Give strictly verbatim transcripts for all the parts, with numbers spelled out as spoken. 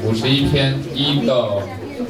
五十一篇一到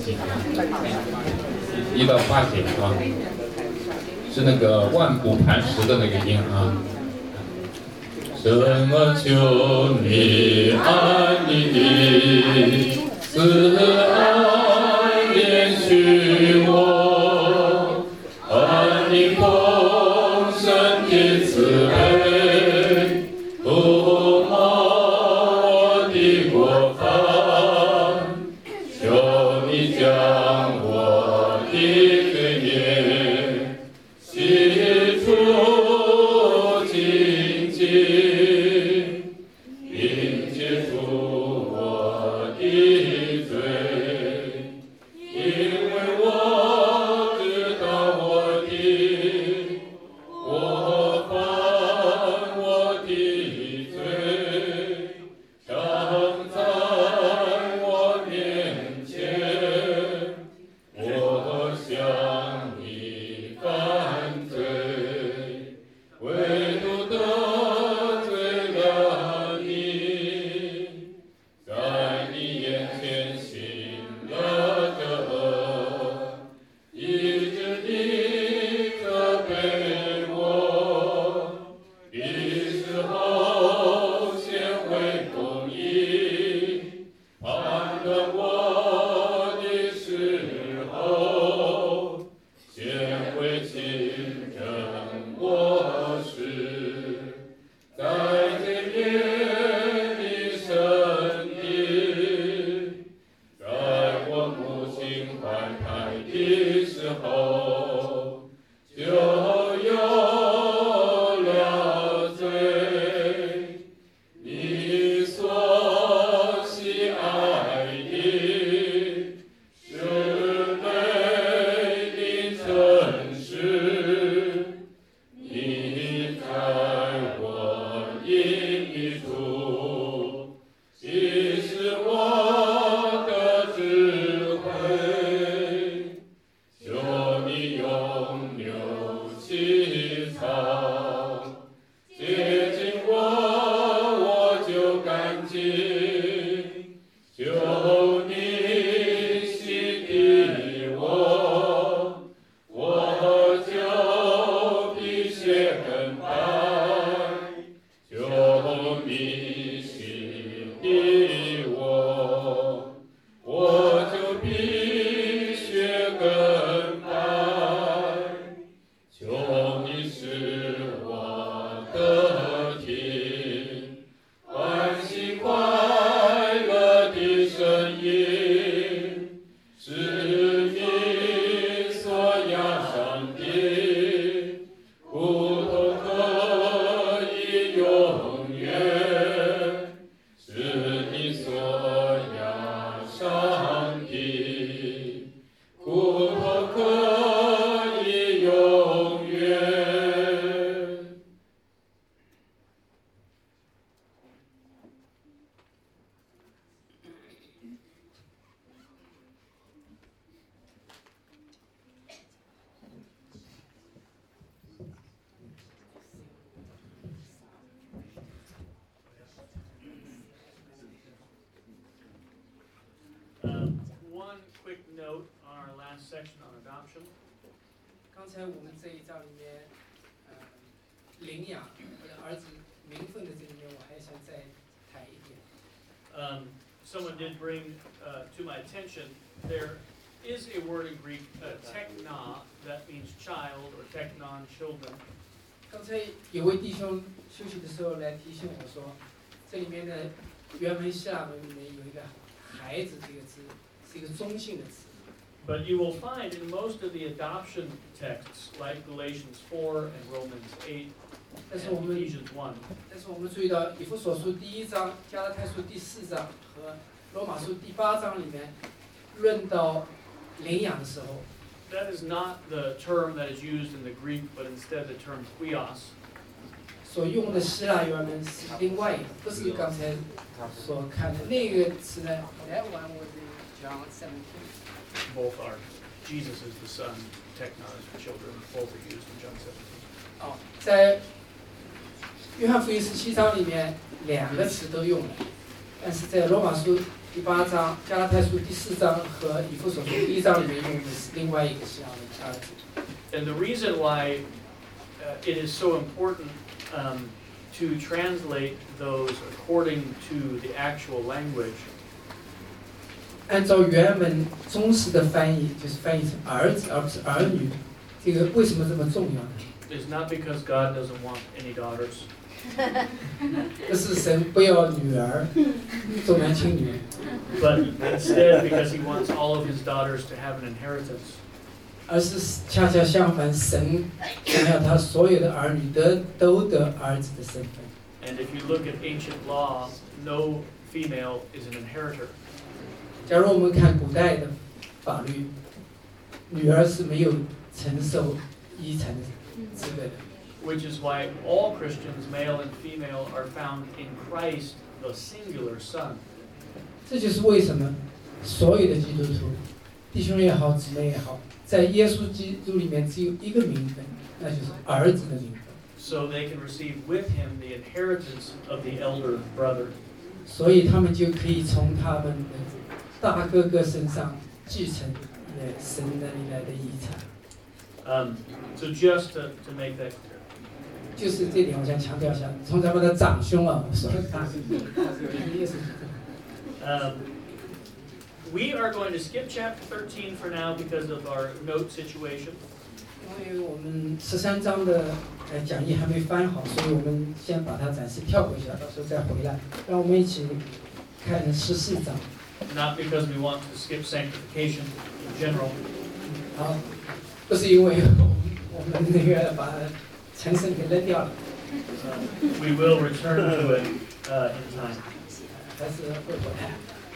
一到八节啊，是那个万古磐石的那个音啊。什么求你按你的慈爱怜恤我，按你丰盛的慈悲，涂抹我的过犯，求你将我的罪孽洗除净净，并解除我的罪，因为我知道我的过犯，我的罪常在我面前，我向你犯罪，唯独得罪了你，在你眼前行了这恶，以致你责备我的时候，显为公义，判断我的时候，显为清正我事，在这夜的深地，在我母亲怀胎的时候，就有了罪。你所喜爱的是美的诚实，你在我阴的处，既是我的智慧，求你用牛起草，洁净我，我就干净，求你洗涤我，我就比雪更白，求你洗涤我，我就比雪更白，求你使我得听欢喜快乐的声音，是你所压伤的骨头可以永远，是你所压伤的骨头可以永远。 Um, one quick note on our last section on adoption. 刚才我们这一章里面，呃，领养我的儿子名分的这里面，我还想再谈一点。 Um, someone did bring uh, to my attention there is a word in Greek, uh, tekna, that means child or teknon, children. 刚才有位弟兄休息的时候来提醒我说，这里面的原文希腊文里面有一个“孩子”这个字，是一个中性的词。 But you will find in most of the adoption texts, like Galatians four and Romans eight 但 and 是我们 Ephesians one, 但是我们注意到以弗所书第一章、加拉太书第四章和罗马书第八章里面论到领养的时候， that is not the term that is used in the Greek, but instead the term huios. 所用的希腊原文是另外一个，不是刚才所看的那个词呢。That one was in John seventeen. Both are, Jesus is the son, teknon is the children, both are used in John seventeen. 哦，在约翰福音十七章里面两个词都用了，但是在罗马书第第八章、加拉太书第四章和以弗所书第一章里面用的是另外一个希腊文儿子。 And the reason why uh, it is so important um, to translate those according to the actual language 按照原文中式的翻译，就是翻译成儿子而不是儿女。这个为什么这么重要呢？ is not because God doesn't want any daughters, 不是神不要女儿，重男轻女， but instead because He wants all of His daughters to have an inheritance. 而是恰恰相反，神想要他所有的儿女得都得儿子的身份。 And if you look at ancient law, no female is an inheritor. 假如我们看古代的法律，女儿是没有承受遗产的资格的。 Which is why all Christians, male and female, are found in Christ, the singular Son. 这就是为什么所有的基督徒，弟兄也好，姊妹也好，在耶稣基督里面只有一个名分，那就是儿子的名分。 So they can receive with Him the inheritance of the elder brother. 所以他们就可以从他们的大哥哥身上继承呃神那里来的遗产。 Um, so just to, to make that clear. 就是这点，我想强调一下，从咱们的长兄啊，我说他是耶稣基督。 Um, we are going to skip chapter thirteen for now because of our note situation. 因为我们十三章的呃讲义还没翻好，所以我们先把它暂时跳过一下，到时候再回来。让我们一起看十四章。 Not because we want to skip sanctification in general. 好，不是因为我们那个把陈圣给扔掉了， Uh, we will return to it uh, in time. 还是会回来。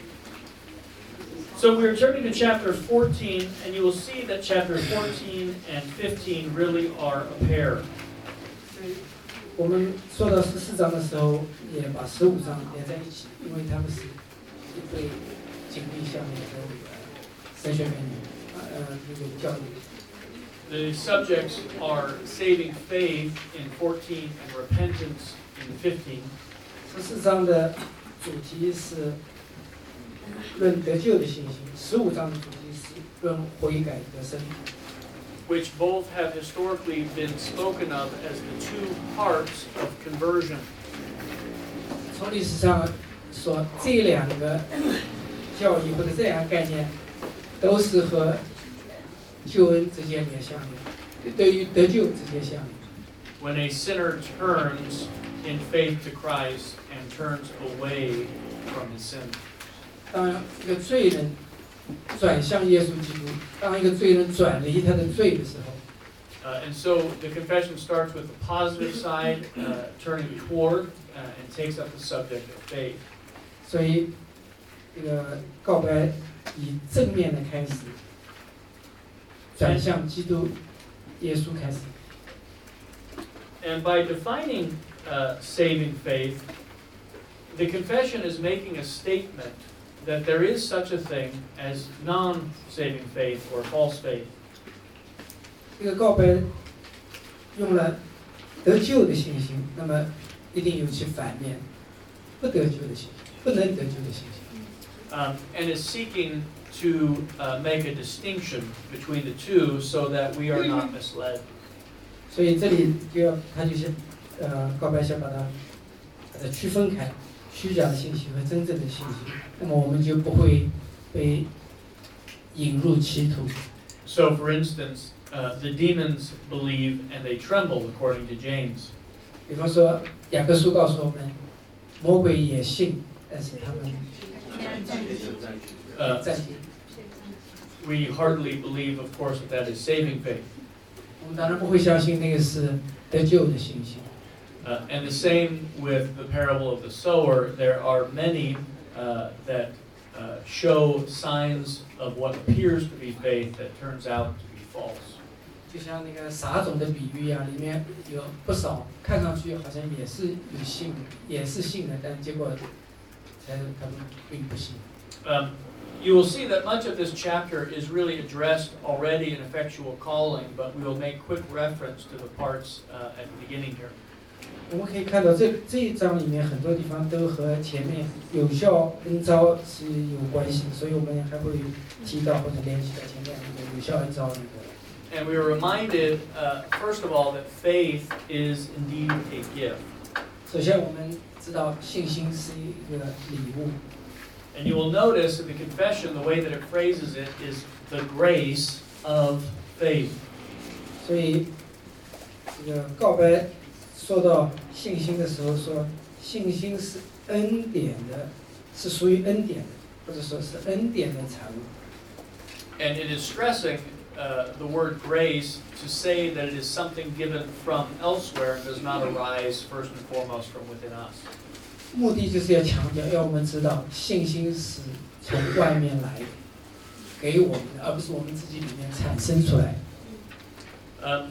So we're turning to chapter fourteen, and you will see that chapter fourteen and fifteen really are a pair. 我们说到十四章的时候，也把十五章连在一起，因为他们是一对紧密相连的神学原理，呃，那个教育。 The subjects are saving faith in fourteen and repentance in fifteen. 十四章的主题是论得救的信心，十五章的主题是论悔改得生。 Which both have historically been spoken of as the two parts of conversion. 从历史上说，这两个教义或者这两个概念，都是和救恩直接连相连，对于得救直接相连。 When a sinner turns in faith to Christ and turns away from his sin. 当一个罪人转向耶稣基督，当一个罪人转离他的罪的时候， Uh, and so the confession starts with the positive side, uh, turning toward uh, and takes up the subject of faith. 所以这个告白以正面的开始，转向基督耶稣开始。 And by defining uh, saving faith, the confession is making a statement that there is such a thing as non-saving faith or false faith. 这个告白用了得救的信心，那么一定有其反面，不得救的信心，不能得救的信心。 Um, and is seeking to uh, make a distinction between the two so that we are not misled. 所以这里就要他就是呃告白想把它把它区分开，虚假的信息和真正的信息，那么我们就不会被引入歧途。 So, for instance, uh, the demons believe and they tremble, according to James. 比方说雅各书告诉我们，魔鬼也信，但是他们 Uh, 暂停。 we hardly believe, of course, that that is saving faith. 我们当然不会相信那个是得救的信心。 Uh, and the same with the parable of the sower. There are many uh, that uh, show signs of what appears to be faith that turns out to be false. 就像那个撒种的比喻啊，里面有不少看上去好像也是有信，也是信的，但结果才他们并不信。 Um, you will see that much of this chapter is really addressed already in effectual calling, but we will make quick reference to the parts uh, at the beginning here. 我们可以看到这这一章里面很多地方都和前面有效恩召是有关系，所以我们还会提到或者联系到前面那个有效恩召那个。 And we were reminded, uh, first of all, that faith is indeed a gift. 首先，我们知道信心是一个礼物。 And you will notice in the confession, the way that it phrases it is the grace of faith. 所以，这个告白说到信心的时候说，信心是恩典的，是属于恩典的，或者说是恩典的产物。 And it is stressing uh, the word grace to say that it is something given from elsewhere and does not arise first and foremost from within us. 目的就是要强调，要我们知道信心是从外面来的，给我们的，而不是我们自己里面产生出来。 Um,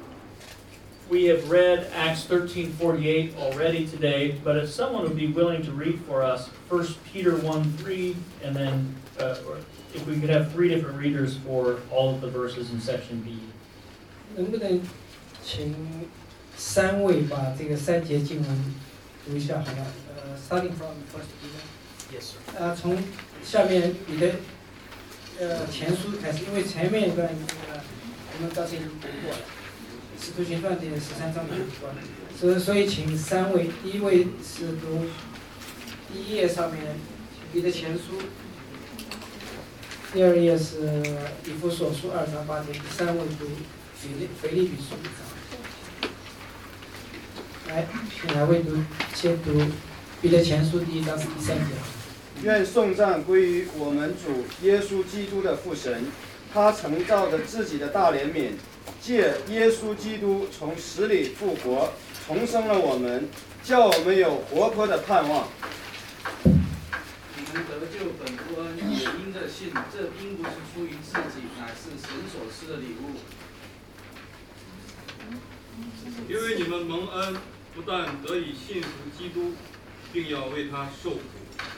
we have read Acts thirteen forty-eight already today, but if someone would be willing to read for us First Peter one three, and then uh, or if we could have three different readers for all of the verses in section B. 能不能请三位把这个三节经文读一下好吗？呃 ，starting from First Peter。 Yes, sir. 呃，从下面你的呃前书开始，因为前面一段呃我们刚才已经读过了，《使徒行传》的十三章里面读过了，所以所以请三位，第一位是读第一页上面你的前书，第二页是以弗所书二章八节，第三位读腓利腓利比书一章。来，请哪位读？先读彼得前书第一章是第三节。 愿颂赞归于我们主耶稣基督的父神，他曾照着自己的大怜悯，借耶稣基督从死里复活，重生了我们，叫我们有活泼的盼望。 你们得救本乎恩，也因着信，这并不是出于自己，乃是神所赐的礼物。 因为你们蒙恩，不但得以信服基督，并要为他受苦。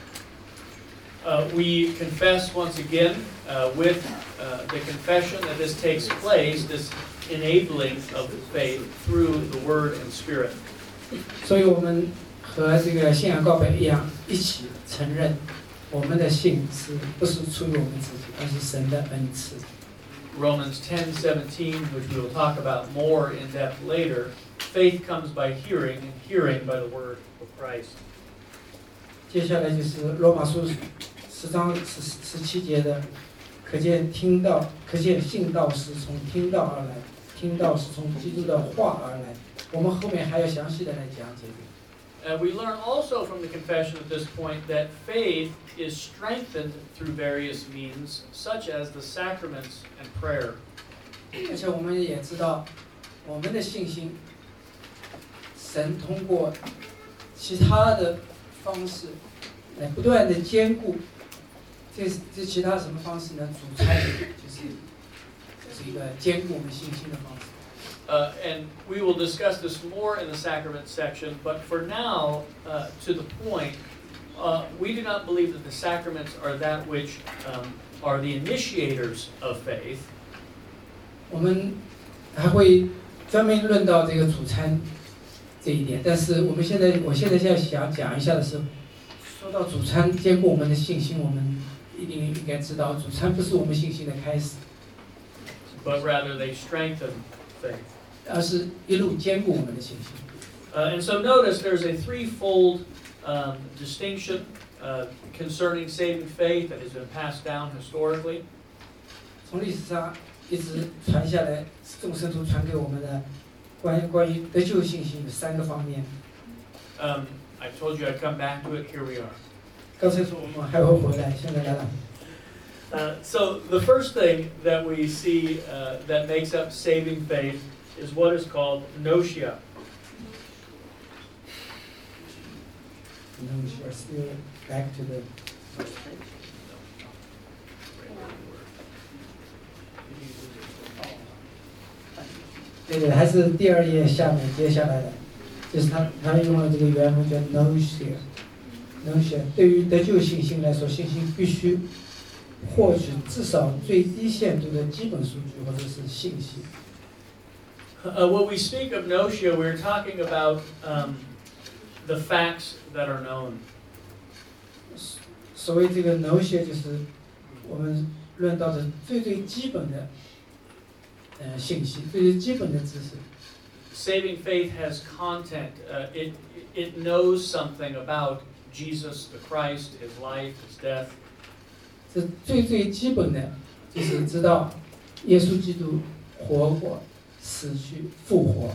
Uh, we confess once again uh, with uh, the confession that this takes place, this enabling of faith through the Word and Spirit. 所以我们和这个信仰告白一样，一起承认我们的信是不是出于我们自己，而是神的恩赐。 Romans ten seventeen, which we will talk about more in depth later, faith comes by hearing, and hearing by the word of Christ. 接下来就是罗马书十章十十七节的，可见听到，可见信道是从听道而来，听道是从基督的话而来。我们后面还要详细的来讲解。 And we learn also from the confession at this point that faith is strengthened through various means, such as the sacraments and prayer. 而且我们也知道，我们的信心，神通过其他的方式来不断的坚固。这这其他什么方式呢？主餐就是就是一个坚固我们信心的方式。 Uh, and we will discuss this more in the sacrament section, but for now, uh, to the point, uh, we do not believe that the sacraments are that which um, are the initiators of faith. 我们还会专门论到这个主餐这一点，但是我们现在，我现在现在想讲一下的是，说到主餐坚固我们的信心，我们一定应该知道，主餐不是我们信心的开始， but rather they strengthen faith. 而是一路坚固我们的信心。 Uh, and so notice there's a threefold um, distinction uh, concerning saving faith that has been passed down historically. 从历史上一直传下来，众圣徒传给我们的关于关于得救信心有三个方面。 Um, I told you I'd come back to it. Here we are. 刚才说我们还会回来，现在来了。 Uh, so the first thing that we see uh, that makes up saving faith is what is called notia. No, we are still back to the first page. 对对，还是第二页下面接下来的，就是他他用了这个原文叫 notia。notia 对于得救信心来说，信心必须获取至少最低限度的基本数据或者是信息。 Uh, when we speak of notia, we're talking about um, the facts that are known. 所谓这个 notion 就是我们论到的最最基本的呃信息，最最基本的知识。 Saving faith has content. Uh, it it knows something about Jesus the Christ, his life, his death. 这最最基本的就是知道耶稣基督活过、死去、复活。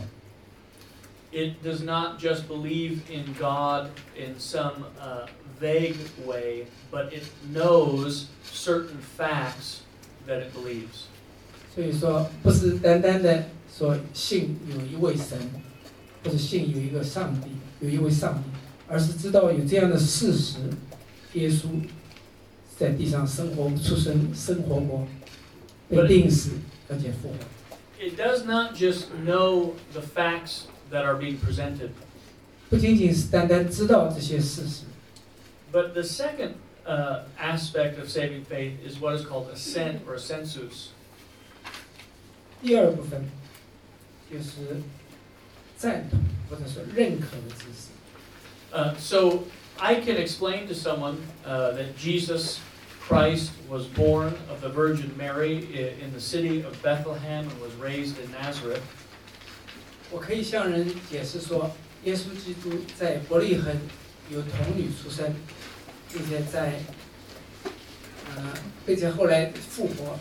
It does not just believe in God in some uh, vague way, but it knows certain facts that it believes. 所以说，不是单单的说信有一位神，或者信有一个上帝，有一位上帝，而是知道有这样的事实：耶稣在地上生活、出生、生活过，被钉死，而且复活。 It does not just know the facts that are being presented. 不仅仅是单单知道这些事实， But the second uh, aspect of saving faith is what is called assent or assensus. 第二部分就是赞同或者说认可的知识。 Uh, so I can explain to someone uh, that Jesus Christ was born of the Virgin Mary i- in the city of Bethlehem and was raised in Nazareth. 我可以向人解释说，耶稣基督在伯利恒有童女出生，并且在，呃，并且后来复活。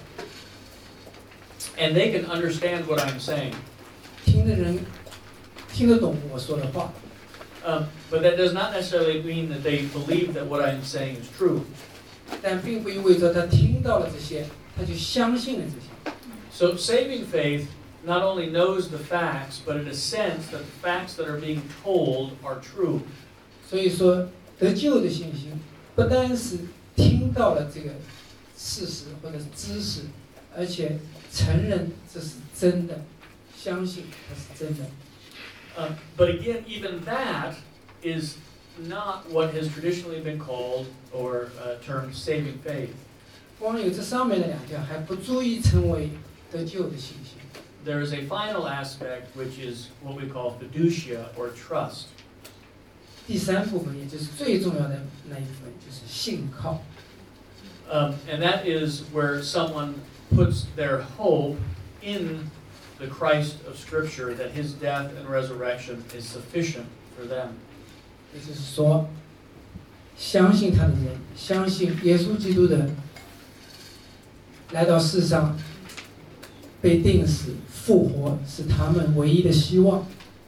And they can understand what I'm saying. 听的人听得懂我说的话， Um, but that does not necessarily mean that they believe that what I'm saying is true. 但并不意味着他听到了这些，他就相信了这些。 So saving faith not only knows the facts, but it assents that the facts that are being told are true. 所以说，得救的信心不单是听到了这个事实或者是知识，而且承认这是真的，相信它是真的。 Um, but again, even that is not what has traditionally been called or uh, termed saving faith. 光有这上面的两条还不足以成为得救的信心。 There is a final aspect which is what we call fiducia or trust. 第三部分，也就是最重要的那一部分，就是信靠。 Um, and that is where someone puts their hope in the Christ of Scripture, that his death and resurrection is sufficient for them. 也就是说，相信他的人，相信耶稣基督的来到世上，被钉死、复活，是他们唯一的希望。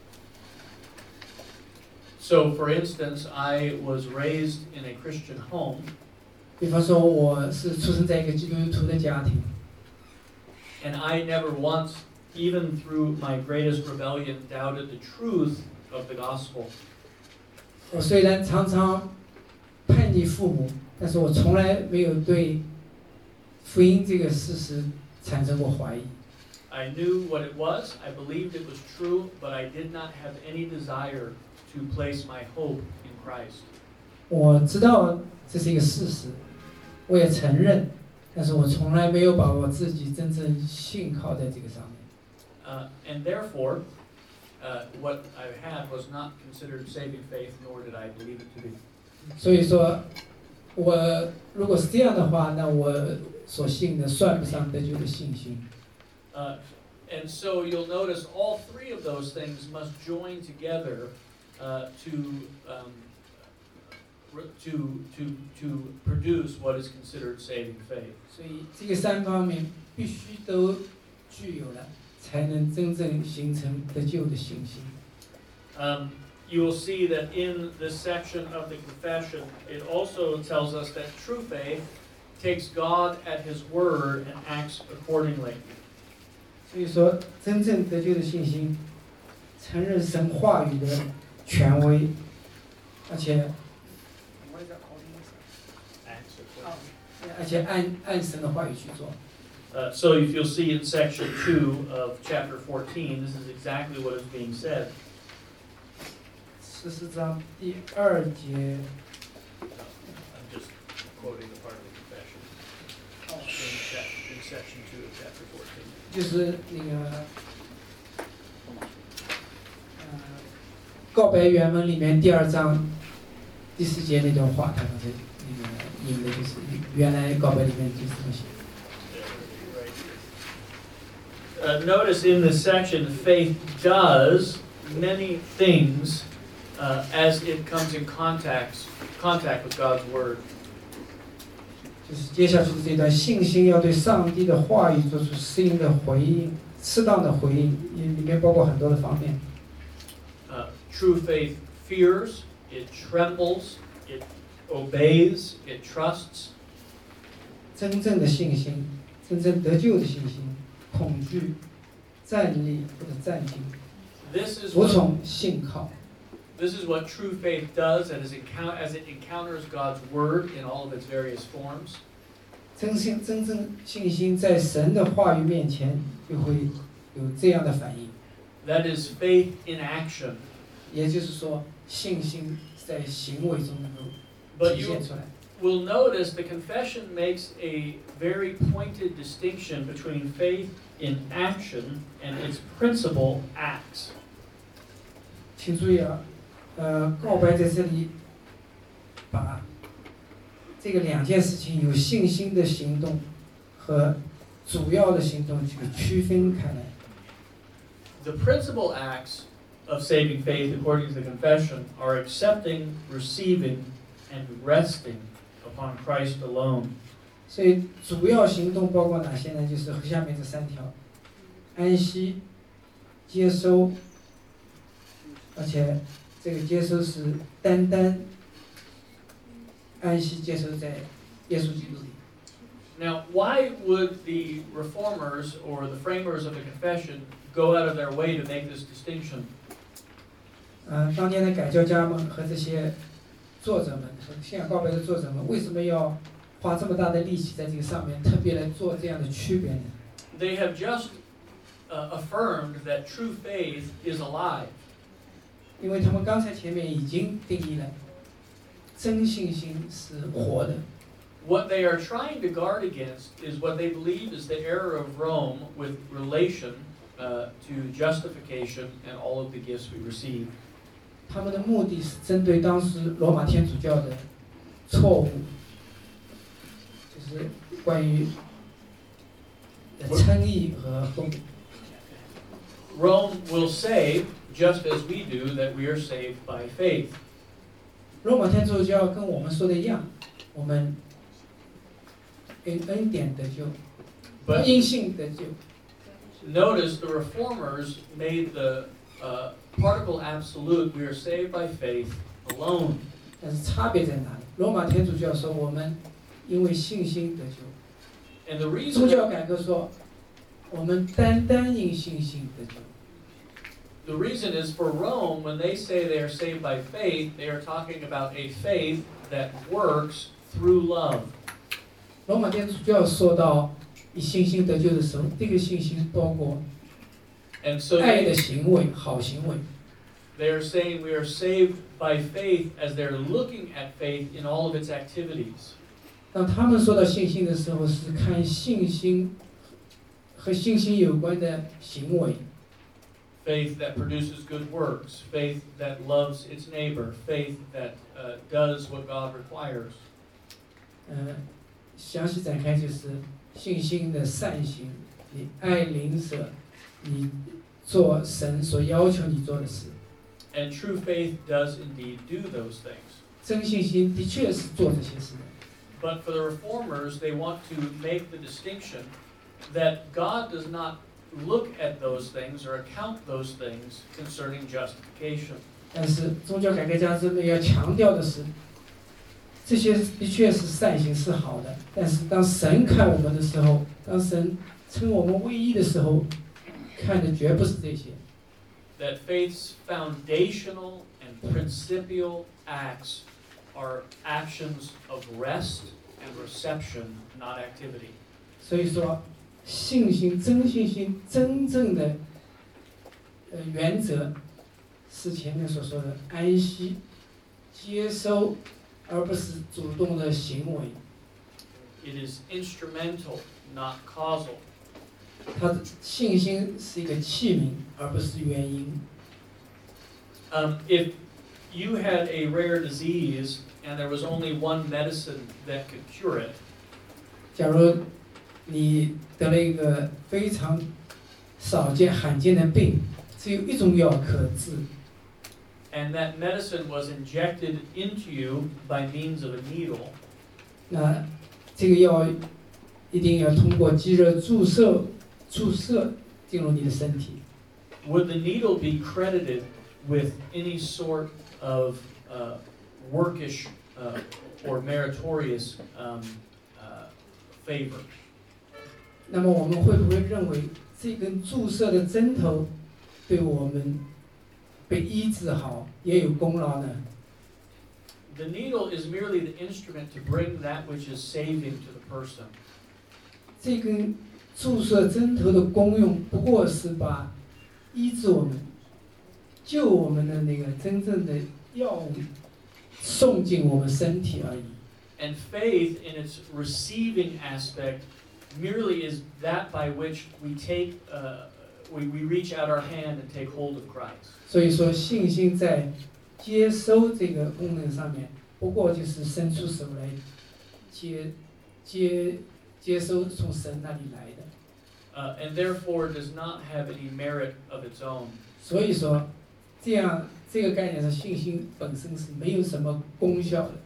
So, for instance, I was raised in a Christian home, 比方说，我是出生在一个基督徒的家庭， and I never once, even through my greatest rebellion, doubted the truth of the gospel. 我虽然常常叛逆父母，但是我从来没有对福音这个事实产生过怀疑。 I knew what it was, I believed it was true, but I did not have any desire to place my hope in Christ. 我知道这是一个事实，我也承认，但是我从来没有把我自己真正信靠在这个上面。 Uh, and therefore, uh, what I had was not considered saving faith, nor did I believe it to be. 所以说，我如果是这样的话，那我所信的算不上得救的信心。 Uh, and so you'll notice all three of those things must join together uh, to, um, re- to, to, to produce what is considered saving faith. 所以这个三方面必须都具有了，才能真正形成得救的信心。 Um, you will see that in this section of the confession, it also tells us that true faith takes God at His word and acts accordingly. 所以说，真正得救的信心，承认神话语的权威，而且， Acts accordingly. 而且按按神的话语去做。 Uh, so if you'll see in section two of chapter fourteen, this is exactly what is being said. 十四章第二节， I'm just quoting the part of the confession in, chap- in section two of chapter fourteen. 就是那个告白原文里面第二章第四节那段话，他刚才那个引的就是原来告白里面就是这么写。 Uh, notice in this section, faith does many things uh, as it comes in contact, contact with God's Word. 就是接下去的这段，信心要对上帝的话语做出适应的回应，适当的回应，里面包括很多的方面。 Uh, true faith fears, it trembles, it obeys, it trusts. 真正的信心，真正得救的信心，恐惧、站立或者暂停， This is 服 what, 从、信靠。 this is what true faith does as it, encou- as it encounters God's Word in all of its various forms. 真信真正信心在神的话语面前，就会有这样的反应。 That is faith in action. 也就是说，信心在行为中能够 But 体 you 现出来。 will notice the confession makes a very pointed distinction between faith in action and its principal acts. 请注意啊，呃，告白在这里把这个两件事情有信心的行动和主要的行动这个区分开来。 The principal acts of saving faith, according to the confession, are accepting, receiving, and resting upon Christ alone. 所以主要行动包括哪些呢？就是下面这三条：安息、接收，而且这个接收是单单安息接收在耶稣基督里。 Now, why would the reformers or the framers of the confession go out of their way to make this distinction? 呃，当年的改教家们和这些作者们和信仰告白的作者们，为什么要花这么大的力气在这个上面，特别来做这样的区别呢？ They have just uh, affirmed that true faith is alive. 因为他们刚才前面已经定义了，真信心是活的。 What they are trying to guard against is what they believe is the error of Rome with relation uh, to justification and all of the gifts we receive. 他们的目的是针对当时罗马天主教的错误，就是关于称义和奉。 Rome will say, just as we do, that we are saved by faith. 罗马天主教跟我们说的一样，我们因恩典得救， But 因信得救。 notice the reformers made the uh, particle absolute. We are saved by faith alone. 但是差别在哪里？罗马天主教说我们因为信心得救， And the 宗 reason 教改革说我们单单因信心得救。 the reason is for Rome, when they say they are saved by faith, they are talking about a faith that works through love. 罗马天主教说到以信心得救的时候，这个信心包括 And so 爱的 they, 行为、好行为。 they are saying we are saved by faith as they're looking at faith in all of its activities. 当他们说到信心的时候，是看信心和信心有关的行为， Faith that produces good works, faith that loves its neighbor, faith that uh, does what God requires. 呃，详细展开就是信心的善行，你爱邻舍，你做神所要求你做的事。 And true faith does indeed do those things. 真信心的确是做这些事的。 But for the reformers, they want to make the distinction that God does not look at those things or account those things concerning justification. 但是宗教改革家这边要强调的是，这些的确是善行是好的，但是当神看我们的时候，当神称我们为义的时候，看的绝不是这些。 That faith's foundational and principal acts are actions of rest and reception, not activity. 所以说，信心、真信心真正的呃原则，是前面所说的安息、接收，而不是主动的行为。 It is instrumental, not causal. 他的信心是一个器皿，而不是原因。 Um, if you had a rare disease and there was only one medicine that could cure it, 假如你得了一个非常少见、罕见的病，只有一种药可治， and that medicine was injected into you by means of a needle, 那这个药一定要通过肌肉注射注射进入你的身体。 would the needle be credited with any sort of uh, workish uh, or meritorious um, uh, favor? 那么我们会不会认为这根注射的针头对我们被医治好也有功劳呢？ The needle is merely the instrument to bring that which is saving to the person. 这根注射针头的功用不过是把医治我们、救我们的那个真正的药物送进我们身体而已。 And faith, in its receiving aspect, merely is that by which we take, uh, we, we reach out our hand and take hold of Christ. 所以说，信心在接收这个功能上面，不过就是伸出手来接接接收从神那里来的。 Uh, and therefore does not have any merit of its own. 所以说，这样这个概念上，信心本身是没有什么功效的。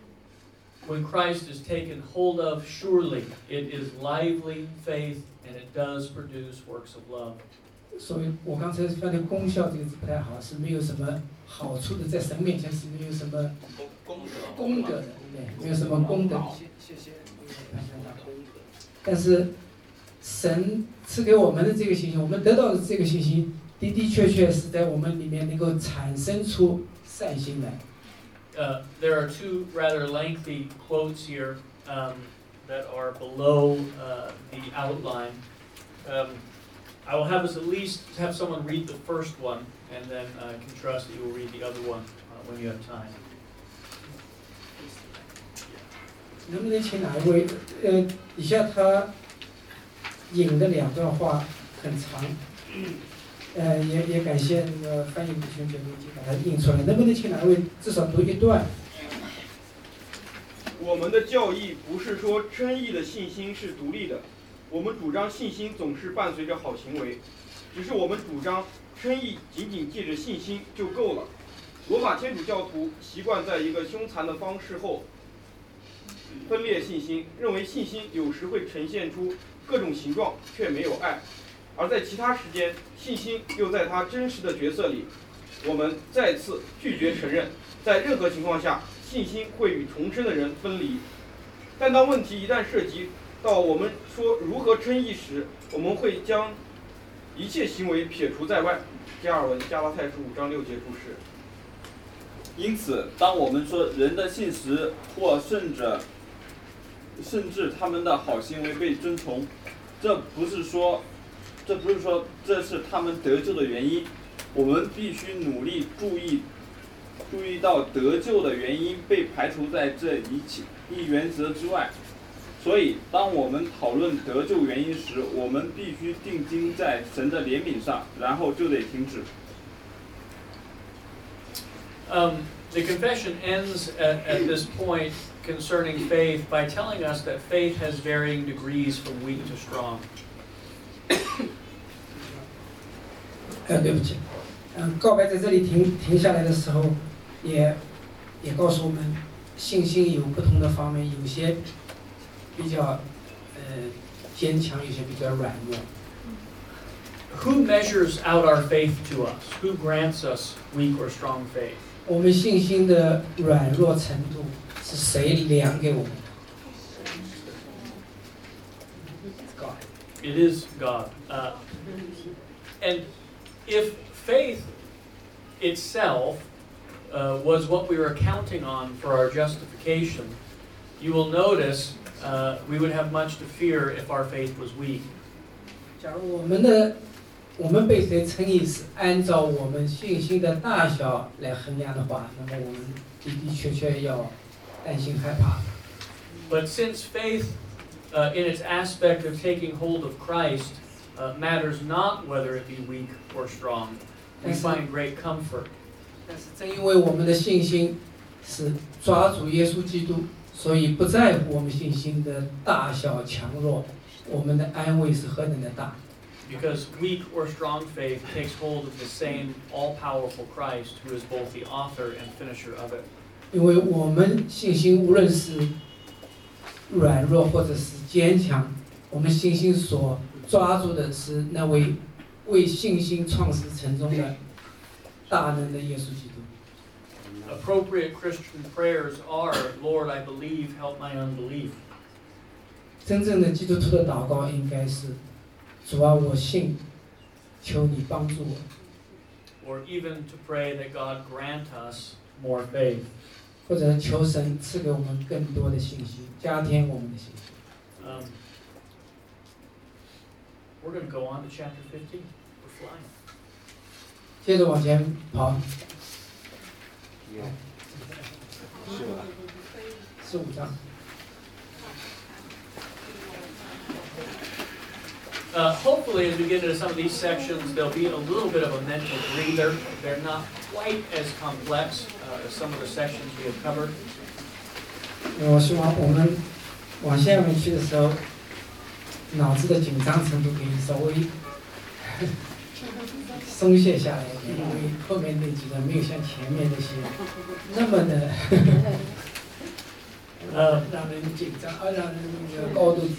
When Christ is taken hold of, surely it is lively faith and it does produce works of love. 所以我刚才翻的“功效”这个字不太好，是没有什么好处的，在神面前是没有什么功德功德的，对，没有什么功德。 谢谢。 但是神赐给我们的这个信心，我们得到的这个信心，的的确确是在我们里面能够产生出善心来。 Uh, there are two rather lengthy quotes here um, that are below uh, the outline. Um, I will have us at least have someone read the first one, and then I uh, can trust that you will read the other one uh, when you have time. 能不能请哪一位？呃，底下他引的两段话很长，呃，也也感谢那个翻译的兄姐妹已经把它印出来。能不能请哪一位至少读一段？ 我们的教义不是说称义的信心是独立的，我们主张信心总是伴随着好行为，只是我们主张称义仅仅借着信心就够了。罗马天主教徒习惯在一个凶残的方式后分裂信心，认为信心有时会呈现出各种形状，却没有爱；而在其他时间，信心又在它真实的角色里。我们再次拒绝承认，在任何情况下，信心会与重生的人分离。但当问题一旦涉及到我们说如何称义时，我们会将一切行为撇除在外。加尔文加拉太书五章六节注释。 因此，当我们说人的信实或甚至甚至他们的好行为被尊崇，这不是说，这不是说这是他们得救的原因。我们必须努力注意，注意到得救的原因被排除在这一切一原则之外。所以，当我们讨论得救原因时，我们必须定睛在神的怜悯上，然后就得停止。 Um, the confession ends at, at this point concerning faith by telling us that faith has varying degrees from weak to strong. 呃，对不起，嗯，告白在这里停停下来的时候，也也告诉我们，信心有不同的方面，有些比较呃坚强，有些比较软弱。 Who measures out our faith to us? Who grants us weak or strong faith? 我们信心的软弱程度是谁量给我们的 ？God. It is God. Uh, and if faith itself uh, was what we were counting on for our justification, you will notice uh, we would have much to fear if our faith was weak. 假如我们的我们被谁称义是按照我们信心的大小来衡量的话，那么我们的的确确要担心害怕。 But since faith, uh, in its aspect of taking hold of Christ, uh, matters not whether it be weak or strong, we find great comfort. 但是正因为我们的信心是抓住耶稣基督，所以不在乎我们信心的大小强弱，我们的安慰是何等的大。 Because weak or strong faith takes hold of the same all-powerful Christ, who is both the author and finisher of it. 因为我们信心无论是软弱或者是坚强，我们信心所抓住的是那位为信心创始成终的大能的耶稣基督。 Appropriate Christian prayers are, Lord, I believe, help my unbelief. 真正的基督徒的祷告应该是：主啊，我信，求你帮助我。 Or even to pray that God grant us more faith. 或者求神赐给我们更多的信心，加添我们的信心。 Um, we're going to go on to chapter fifteen. We're flying. 接着往前跑， 是吧？ 十五章。 Uh, hopefully, as we get into some of these sections, there'll be a little bit of a mental breather. They're not quite as complex uh, as some of the sections we have covered. 我希望我们往下面去的时候，脑子的紧张程度可以稍微松懈下来一点，因为后面那几段没有像前面那些那么的呃让人紧张，啊，让人那个高度。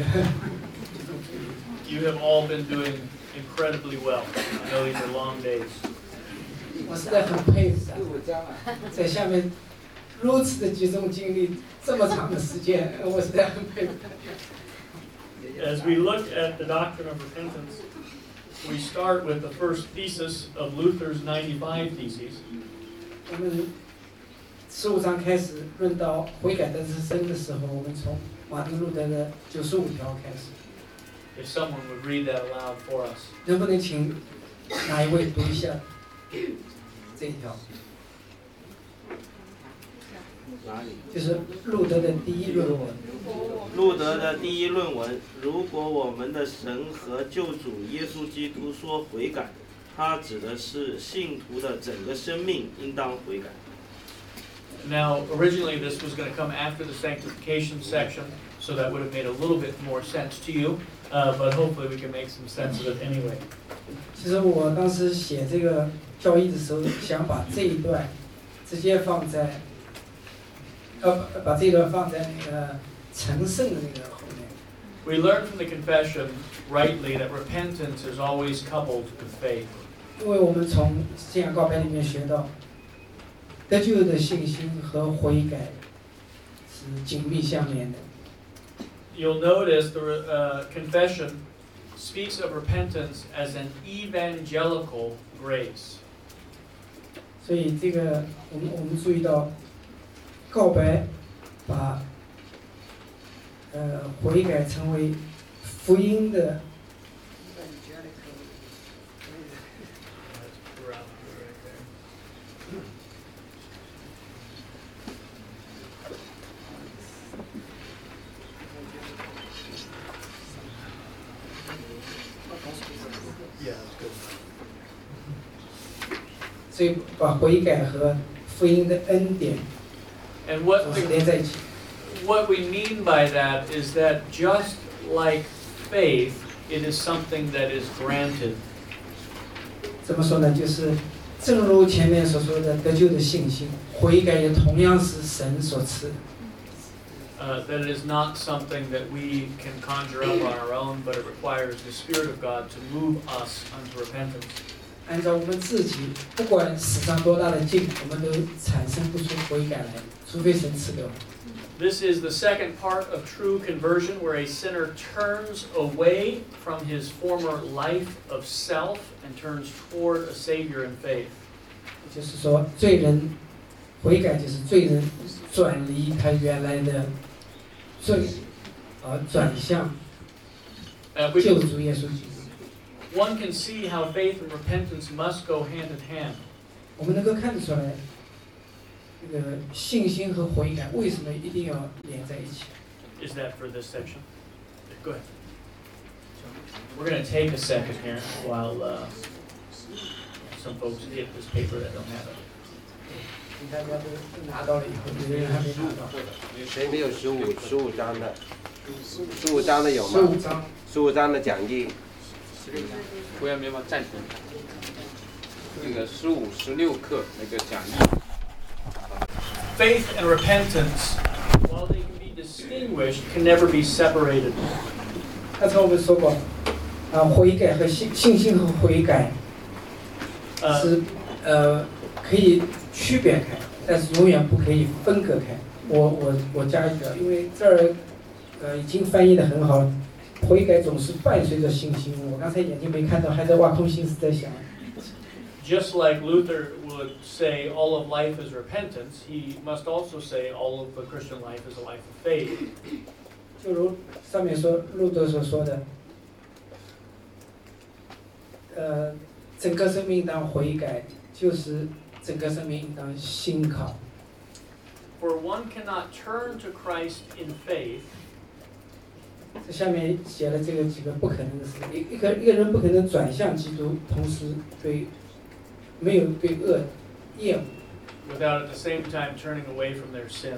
You have all been doing incredibly well. I know these are long days. 我实在很佩服他，在下面如此的集中精力，这么长的时间，我实在很佩服他。 As we look at the doctrine of repentance, we start with the first thesis of Luther's ninety-five theses. 我们十五章开始论到悔改的日生的时候，我们从马丁路德的九十五条开始。 If someone would read that aloud for us. 能不能请哪一位读一下这一条？ 哪里？ 就是路德的第一论文。 路德的第一论文：如果我们的神和救主耶稣基督说悔改，他指的是信徒的整个生命应当悔改。 Now, originally this was going to come after the sanctification section, so that would have made a little bit more sense to you, uh, but hopefully we can make some sense of it anyway. 其实我当时写这个教义的时候，想把这一段直接放在，呃，把这一段放在那个成圣的那个后面。 We learn from the confession, rightly, that repentance is always coupled with faith. 因为我们从信仰告白里面学到，得救的信心和悔改是紧密相连的。 You'll notice the uh, confession speaks of repentance as an evangelical grace. 所以这个我们我们注意到，告白把呃悔改成为福音的。 所以把悔改和福音的恩典 And what 总是连在一起。 what we mean by that is that just like faith, it is something that is granted. 怎么说呢？就是正如前面所说的得救的信心，悔改也同样是神所赐的。 Uh, that it is not something that we can conjure up on our own, but it requires the Spirit of God to move us unto repentance. 按照我们自己，不管使上多大的劲，我们都产生不出悔改来，除非神赐给我们。 This is the second part of true conversion, where a sinner turns away from his former life of self and turns toward a Savior in faith. 就是说，罪人悔改就是罪人转离他原来的罪，而转向 Uh, we 救 can, 主耶稣基督。 one can see how faith and repentance must go hand in hand. 我们能够看得出来，这个信心和悔改为什么一定要连在一起？ Is that for this section? Go ahead. We're going to take a second here while uh, some folks get this paper that don't have it. 大家都拿到了以后，有的人还没拿到。 谁没有十五十五章的？十五章的有吗？ 十五章。 十五章的讲义。 胡彦明吗？暂停一下。那个十五、十六课那个讲义。 Faith and repentance, while they can be distinguished, can never be separated. 刚才我们说过，啊，悔改和信信心和悔改是呃可以区别开，但是永远不可以分割开。我我我加一个，因为这儿呃已经翻译的很好了，悔改总是伴随着信心。我刚才眼睛没看到，还在挖空心思在想。 Just like Luther would say all of life is repentance, he must also say all of the Christian life is a life of faith. 就如上面说路德所说的，呃，整个生命应当悔改，就是整个生命应当信靠。 For one cannot turn to Christ in faith. 这下面写了这个几个不可能的事，一一个一个人不可能转向基督，同时对没有对恶厌恶。 Without at the same time turning away from their sin.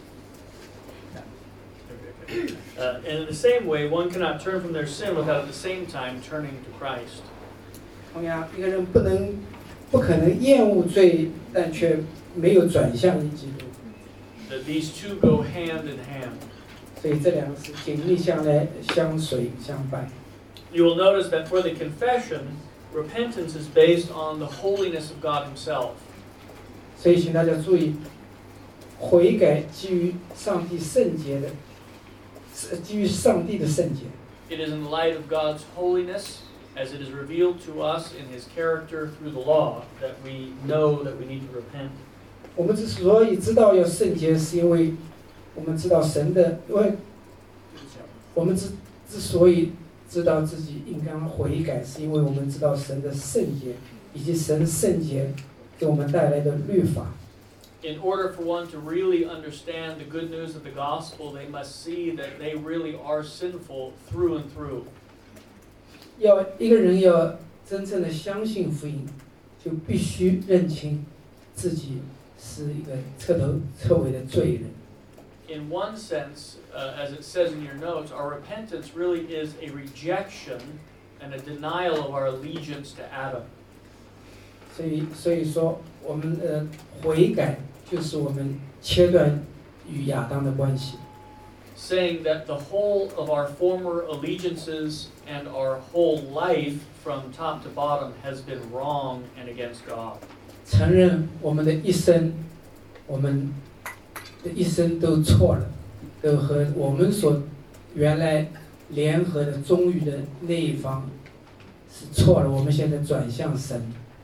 Uh, and in the same way, one cannot turn from their sin without at the same time turning to Christ. 同样，一个人不能不可能厌恶罪，但却没有转向于基督。 That these two go hand in hand. 所以这两个是紧密相来、相随、相伴。 You will notice that for the confession, repentance is based on the holiness of God Himself. 所以请大家注意，悔改基于上帝圣洁的，基于上帝的圣洁。 It is in the light of God's holiness, as it is revealed to us in His character through the law, that we know that we need to repent. 我们之所以知道要圣洁，是因为我们知道神的，因为我们之之所以知道自己应该悔改，是因为我们知道神的圣洁，以及神圣洁给我们带来的律法。 In order for one to really understand the good news of the gospel, they must see that they really are sinful through and through. 要一个人要真正的相信福音，就必须认清自己是一个彻头彻尾的罪人。 In one sense, uh, as it says in your notes, our repentance really is a rejection and a denial of our allegiance to Adam. 所以，所以说，我们的悔改就是我们切断与亚当的关系。 Saying that the whole of our former allegiances and our whole life from top to bottom has been wrong and against God. 承认我们的一生，我们的一生都错了，都和我们所原来联合的忠于的那一方是错了。我们现在转向神。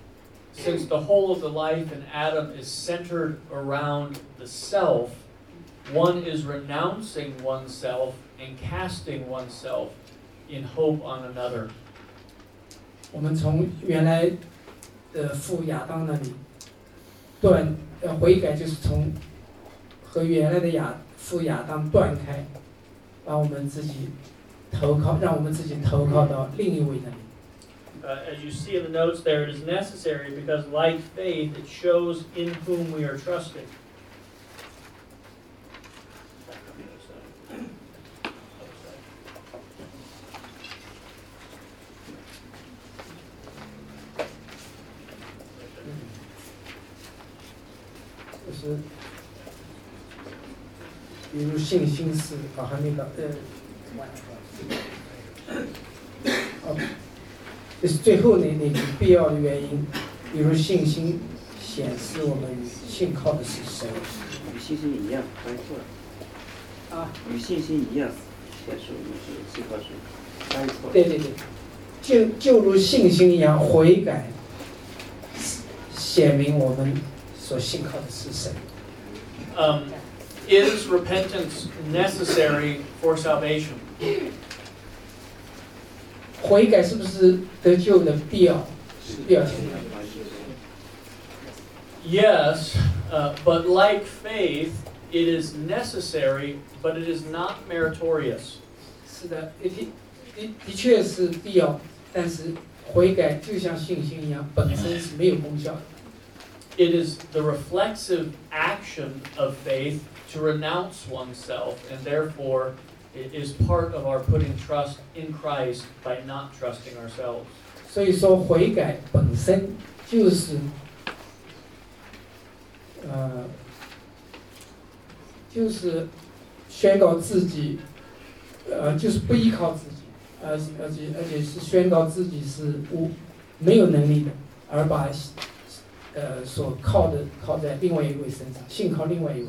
Since the whole of the life in Adam is centered around the self, one is renouncing oneself and casting oneself in hope on another. 我们从原来的父亚当那里断，呃，悔改就是从和原来的亚父亚当断开，把我们自己投靠，让我们自己投靠到另一位那里。 Uh, as you see in the notes there, it is necessary because, like faith, it shows in whom we are trusting. 就是比如信心是啊，还没搞呃，哦，就是最后那那句必要的原因，比如信心显示我们信靠的是谁。 与信心一样，翻译错了。 啊。 与信心一样，显示我们是信靠谁，翻译错了。 对对对，就就如信心一样，悔改显明我们所信靠的是谁。 Um, is repentance necessary for salvation? 悔改是不是得救的必要必要条件？ Yes, uh, but like faith, it is necessary, but it is not meritorious. 是的，的的的确是必要，但是悔改就像信心一样，本身是没有功效的。 It is the reflexive action of faith to renounce oneself, and therefore it is part of our putting trust in Christ by not trusting ourselves. 所以说悔改本身就是，呃，就是宣告自己，呃，就是不依靠自己，而而且而且是宣告自己是无没有能力的，而把呃所靠的靠在另外一位身上，信靠另外一位。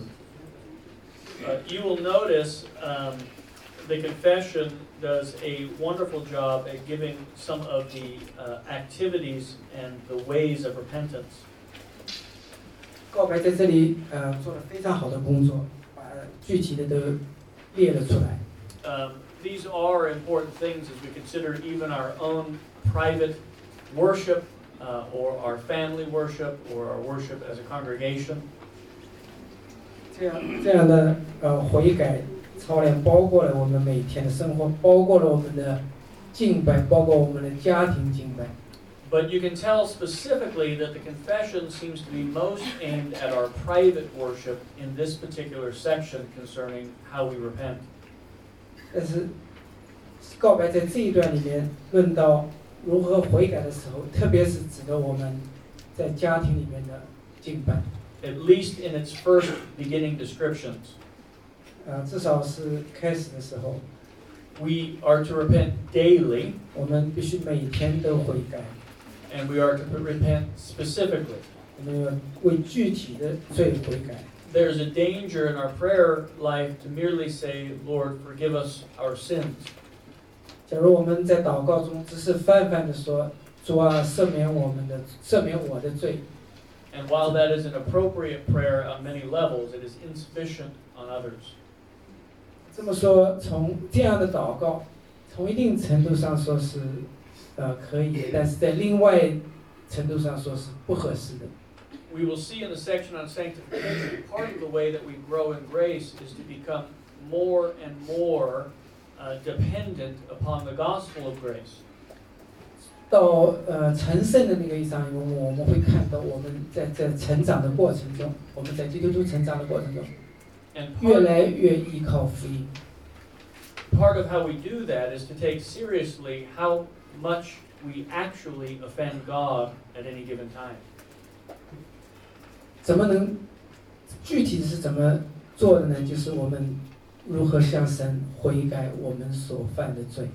Uh, you will notice um, the confession does a wonderful job at giving some of the uh, activities and the ways of repentance. 告白在这里呃做了非常好的工作，把具体的都列了出来。 Um, these are important things as we consider even our own private worship, uh, or our family worship, or our worship as a congregation. 这样这样的呃悔改操练包括了我们每天的生活，包括了我们的敬拜，包括我们的家庭敬拜。 But you can tell specifically that the confession seems to be most aimed at our private worship in this particular section concerning how we repent. 但是告白在这一段里面论到如何悔改的时候，特别是指的我们在家庭里面的敬拜。 At least in its first beginning descriptions. 呃，至少是开始的时候。 We are to repent daily. 我们必须每天都悔改。 And we are to repent specifically. 我们要为具体的罪悔改。 There's a danger in our prayer life to merely say, Lord, forgive us our sins. 假如我们在祷告中只是泛泛的说，主啊，赦免我们的，赦免我的罪。 And while that is an appropriate prayer on many levels, it is insufficient on others. 这么说，从这样的祷告，从一定程度上说是，呃，可以，但是在另外程度上说是不合适的。 We will see in the section on sanctification, part of the way that we grow in grace is to become more and more uh, dependent upon the gospel of grace. 到呃成圣的那个意义上，我们会看到我们在在成长的过程中，我们在基督徒成长的过程中，越来越依靠福音。 Part of how we do that is to take seriously how much we actually offend God at any given time. 怎么能具体是怎么做的呢？就是我们如何向神悔改我们所犯的罪。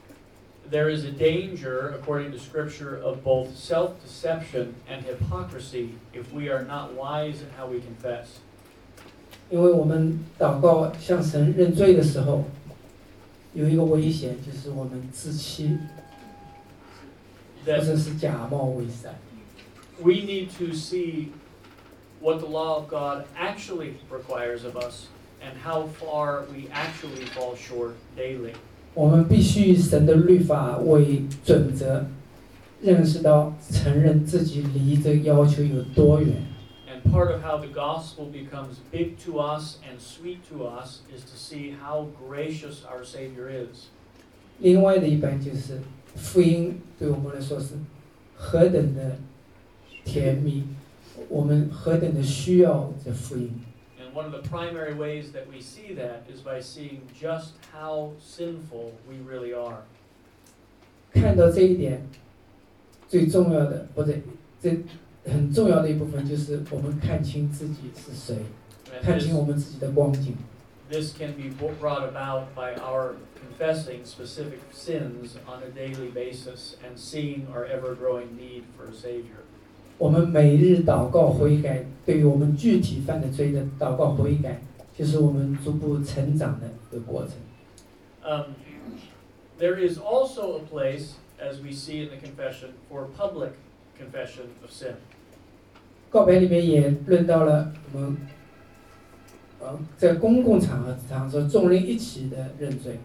There is a danger, according to Scripture, of both self-deception and hypocrisy if we are not wise in how we confess. 因为我们祷告向神认罪的时候，有一个危险，就是我们自欺，或者是假冒伪善。 We need to see what the law of God actually requires of us and how far we actually fall short daily. 我们必须以神的律法为准则，认识到承认自己离这个要求有多远。 And part of how the gospel becomes big to us and sweet to us is to see how gracious our Savior is. 另外的一半就是福音对我们来说是何等的甜蜜，我们何等的需要这福音。 And one of the primary ways that we see that is by seeing just how sinful we really are. 看到这一点，最重要的或者这很重要的一部分就是我们看清自己是谁，看清我们自己的光景。 This can be brought about by our confessing specific sins on a daily basis and seeing our ever-growing need for a Savior. 我们每日祷告悔改，对于我们具体犯的罪的祷告悔改，就是我们逐步成长的一个过程。 Um, there is also a place, as we see in the confession, for public confession of sin. 告白里面也论到了我们，呃，在公共场合场所众人一起的认罪。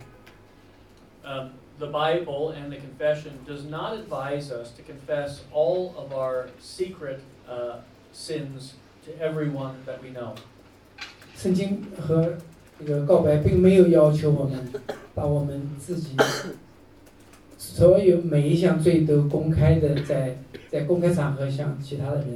Um, the Bible and the confession does not advise us to confess all of our secret uh, sins to everyone that we know. 圣经和这个告白并没有要求我们把我们自己所有每一项罪都公开的在在公开场合向其他的人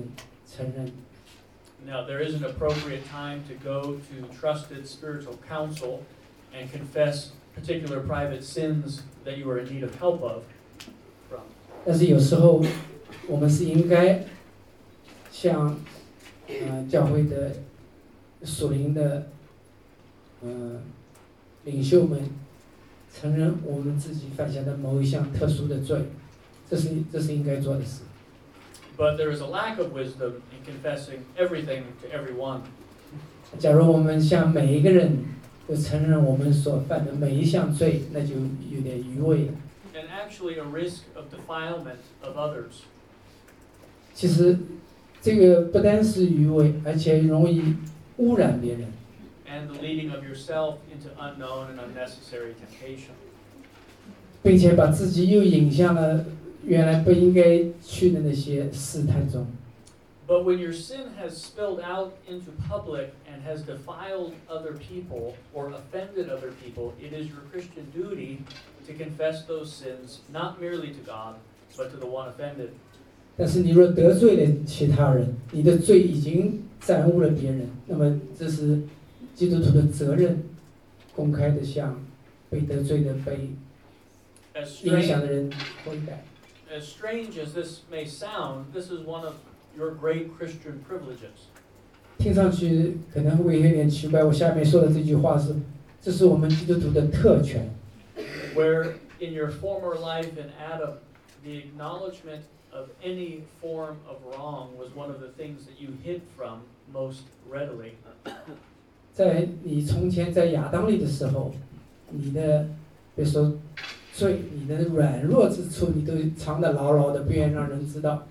承认。 Now, there is an appropriate time to go to trusted spiritual counsel and confess particular private sins that you are in need of help of from. 但是有时候我们是应该向呃教会的属灵的呃领袖们承认我们自己犯下的某一项特殊的罪，这是这是应该做的事。 But there is a lack of wisdom in confessing everything to everyone. 假如我们向每一个人都承认我们所犯的每一项罪，那就有点愚昧了。 And actually a risk of defilement of others. 其实这个不单是愚昧，而且容易污染别人。 And the leading of yourself into unknown and unnecessary temptation. 并且把自己又引向了原来不应该去的那些试探中。 But when your sin has spilled out into public and has defiled other people or offended other people, it is your Christian duty to confess those sins not merely to God, but to the one offended. 但是你若得罪了其他人，你的罪已经沾污了别人，那么这是基督徒的责任，公开的向被得罪的、被影响的人悔改。 As strange as this may sound, this is one of your great Christian privileges. 听上去可能会有点奇怪，我下面说的这句话是，这是我们基督徒的特权。 Where in your former life in Adam, the acknowledgement of any form of wrong was one of the things that you hid from most readily. 在你从前在亚当里的时候，你的别说罪，你的软弱之处，你都藏得牢牢的，不愿让人知道。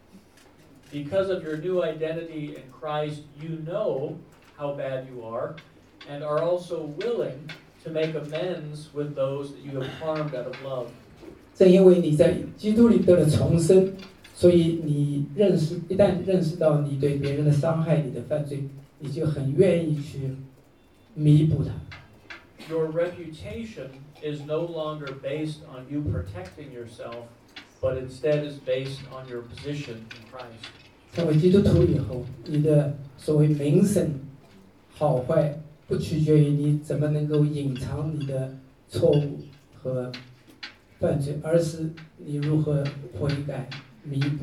Because of your new identity in Christ, you know how bad you are, and are also willing to make amends with those that you have harmed out of love. 正因为你在基督里得了重生，所以你认识，一旦认识到你对别人的伤害、你的犯罪，你就很愿意去弥补它。 Your reputation is no longer based on you protecting yourself, but instead is based on your position in Christ. 成为基督徒以后，你的所谓名声好坏，不取决于你怎么能够隐藏你的错误和犯罪，而是你如何悔改弥补。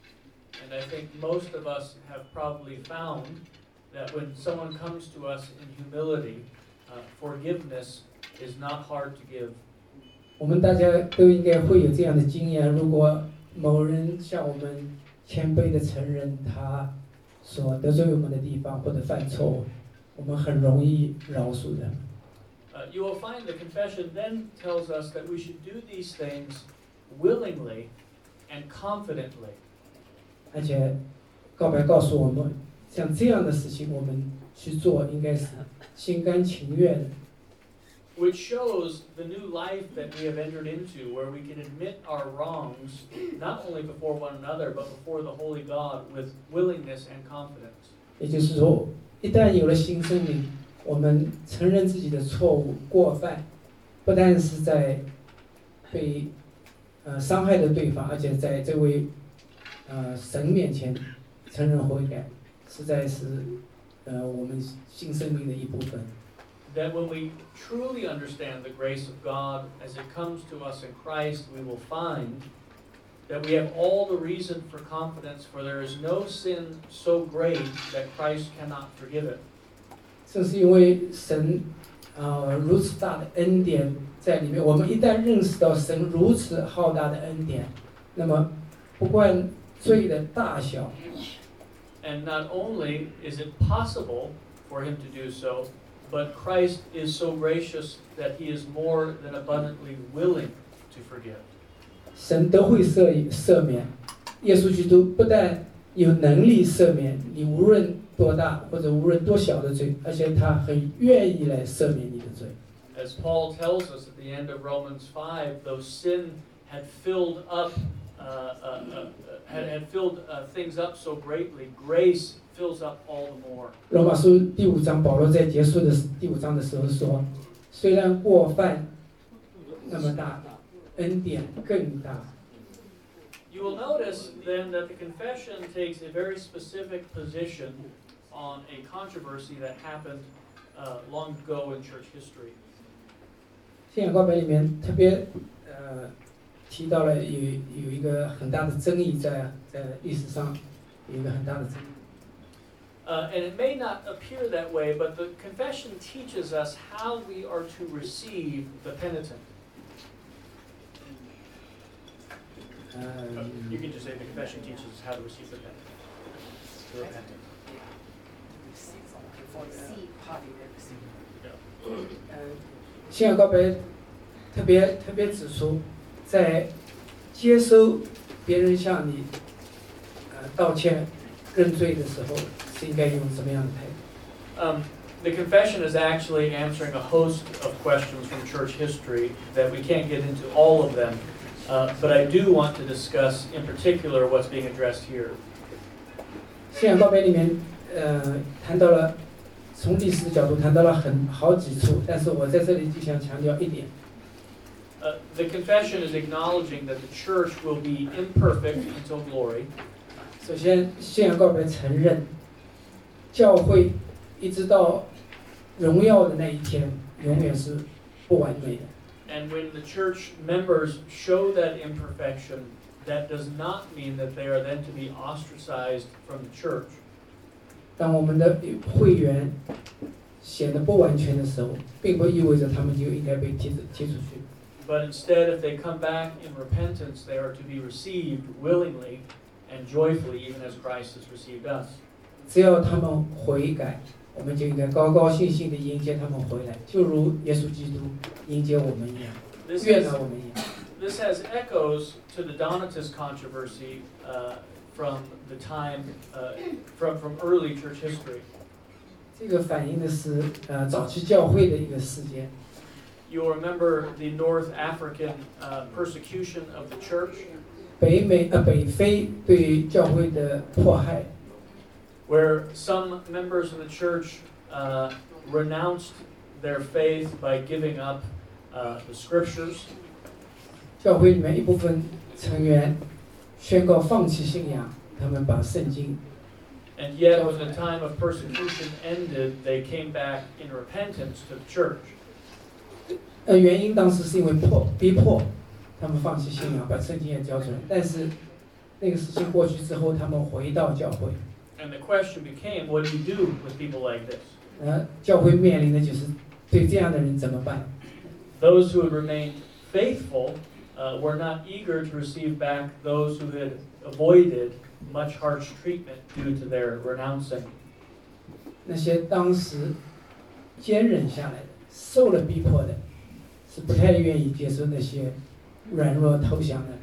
And I think most of us have probably found that when someone comes to us in humility, uh, forgiveness is not hard to give. 我们大家都应该会有这样的经验，如果某人向我们谦卑的承认他所得罪我们的地方或者犯错误，我们很容易饶恕的。 Uh, you will find the confession then tells us that we should do these things willingly and confidently. 而且告白告诉我们，像这样的事情我们去做，应该是心甘情愿的。 Which shows the new life that we have entered into, where we can admit our wrongs, not only before one another, but before the Holy God, with willingness and confidence. 也就是说，一旦有了新生命，我们承认自己的错误、过犯，不但是在被呃伤害的对方，而且在这位呃神面前承认悔改，实在是呃我们新生命的一部分。 That when we truly understand the grace of God as it comes to us in Christ, we will find that we have all the reason for confidence, for there is no sin so great that Christ cannot forgive it. 正是因为神啊、呃、如此大的恩典在里面，我们一旦认识到神如此浩大的恩典，那么不管罪的大小。 And not only is it possible for him to do so, but Christ is so gracious that he is more than abundantly willing to forgive. 神都会赦赦免，耶稣基督不但有能力赦免你无论多大或者无论多小的罪，而且他很愿意来赦免你的罪。 As Paul tells us at the end of Romans five, though sin had filled up, uh, uh, uh, had, had filled uh, things up so greatly, grace fills up all the more. 罗马书第五章，保罗在结束的第五章的时候说，虽然过犯那么大，恩典更大。 You will notice then that the confession takes a very specific position on a controversy that happened uh, long ago in church history. 信仰告白里面特别呃提到了有有一个很大的争议在在历史上有一个很大的争议。 Uh, and it may not appear that way, but the confession teaches us how we are to receive the penitent. Um, you can just say the confession teaches us how to receive the penitent. The repentant. 呃，信仰告白特别特别指出，在接收别人向你呃道歉、认罪的时候，是应该用什么样的态度？ Um, the confession is actually answering a host of questions from church history that we can't get into all of them, uh, but I do want to discuss in particular what's being addressed here. 信仰告白里面，呃，谈到了从历史的角度谈到了很好几处，但是我在这里就想强调一点。 Uh, the confession is acknowledging that the church will be imperfect until glory. 首先，信仰告白承认，教会一直到荣耀的那一天，永远是不完美的。 And when the church members show that imperfection, that does not mean that they are then to be ostracized from the church. 当我们的会员显得不完全的时候，并不意味着他们就应该被踢踢出去。 But instead, if they come back in repentance, they are to be received willingly and joyfully, even as Christ has received us. 只要他们悔改，我们就应该高高兴兴地迎接他们回来，就如耶稣基督迎接我们一样， This 悦 is, 纳我们一样。 this has echoes to the Donatist controversy uh, from the time, uh, from, from early church history. 这个反映的是呃早期教会的一个事件。 You'll remember the North African uh, persecution of the church. 北美呃北非对教会的迫害。 Where some members of the church uh, renounced their faith by giving up uh, the scriptures. 教会里面一部分成员宣告放弃信仰，他们把圣经。 And yet, when the time of persecution ended, they came back in repentance to the church. 呃，原因当时是因为迫逼迫，他们放弃信仰，把圣经也交出来。但是那个事情过去之后，他们回到教会。 And the question became, what do you do with people like this? 呃，教会面临的就是对这样的人怎么办？ Those who had remained faithful uh, were not eager to receive back those who had avoided much harsh treatment due to their renouncing. 那些当时坚忍下来的、受了逼迫的，是不太愿意接受那些软弱投降的。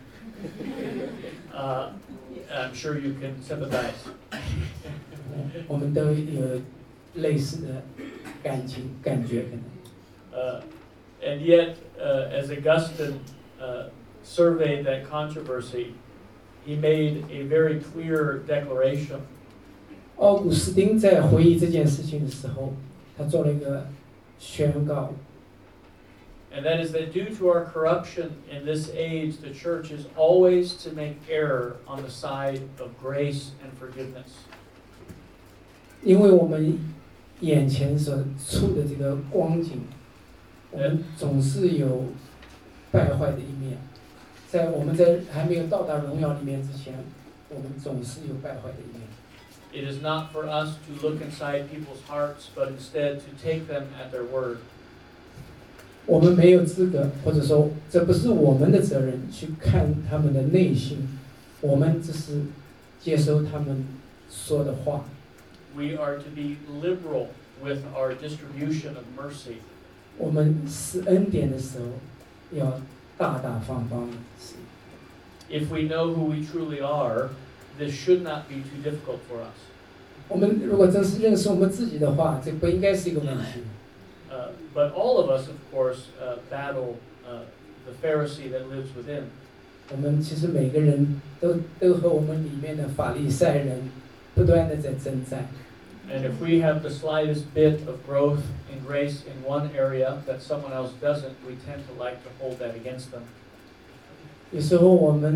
Uh, I'm sure you can sympathize. 我们都有类似的感情感觉，可能。 Uh, and yet, uh, as Augustine uh, surveyed that controversy, he made a very clear declaration. 奥古斯丁在回忆这件事情的时候，他做了一个宣告。 And that is that due to our corruption in this age, the church is always to make error on the side of grace and forgiveness. 因为我们眼前所处的这个光景，我们总是有败坏的一面。在我们在还没有到达荣耀里面之前，我们总是有败坏的一面。 It is not for us to look inside people's hearts, but instead to take them at their word. 我们没有资格，或者说这不是我们的责任去看他们的内心，我们只是接收他们说的话。 We are to be liberal with our distribution of mercy. 我们施恩典的时候，要大大方方的施。 If we know who we truly are, this should not be too difficult for us. 我们如果真是认识我们自己的话，这不应该是一个问题。 Uh, but all of us, of course, uh, battle uh, the Pharisee that lives within. 我们其实每个人都都和我们里面的法利赛人不断的在征战。 And if we have the slightest bit of growth in grace in one area that someone else doesn't, we tend to like to hold that against them. 有时候我们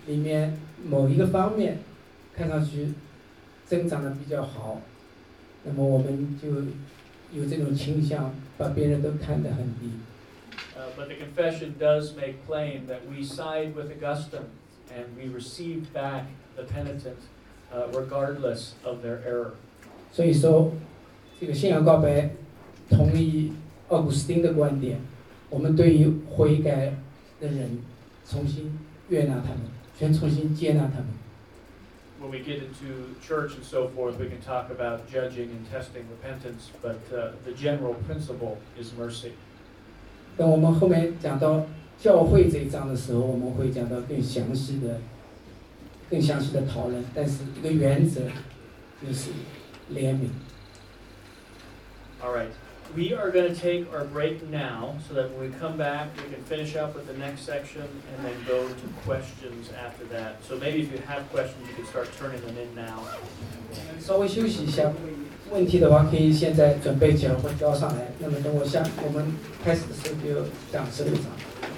里面某一个方面看上去增长的比较好，那么我们就有这种倾向，把别人都看得很低。 Uh, but the confession does make plain that we side with Augustine and we receive back the penitent uh, regardless of their error. 所以说，这个信仰告白同意奥古斯丁的观点，我们对于悔改的人重新悦纳他们，全重新接纳他们。 When we get into church and so forth, we can talk about judging and testing repentance, but uh, the general principle is mercy. 等我们后面讲到教会这一章的时候，我们会讲到更详细的、更详细的讨论。但是一个原则就是怜悯。 All right, we are going to take our break now, so that when we come back, we can finish up with the next section and then go to questions after that. So maybe if you have questions, you can start turning them in now. 稍微休息一下，问题的话可以现在准备起来或交上来。那么等我下我们开始的时候就讲十六章。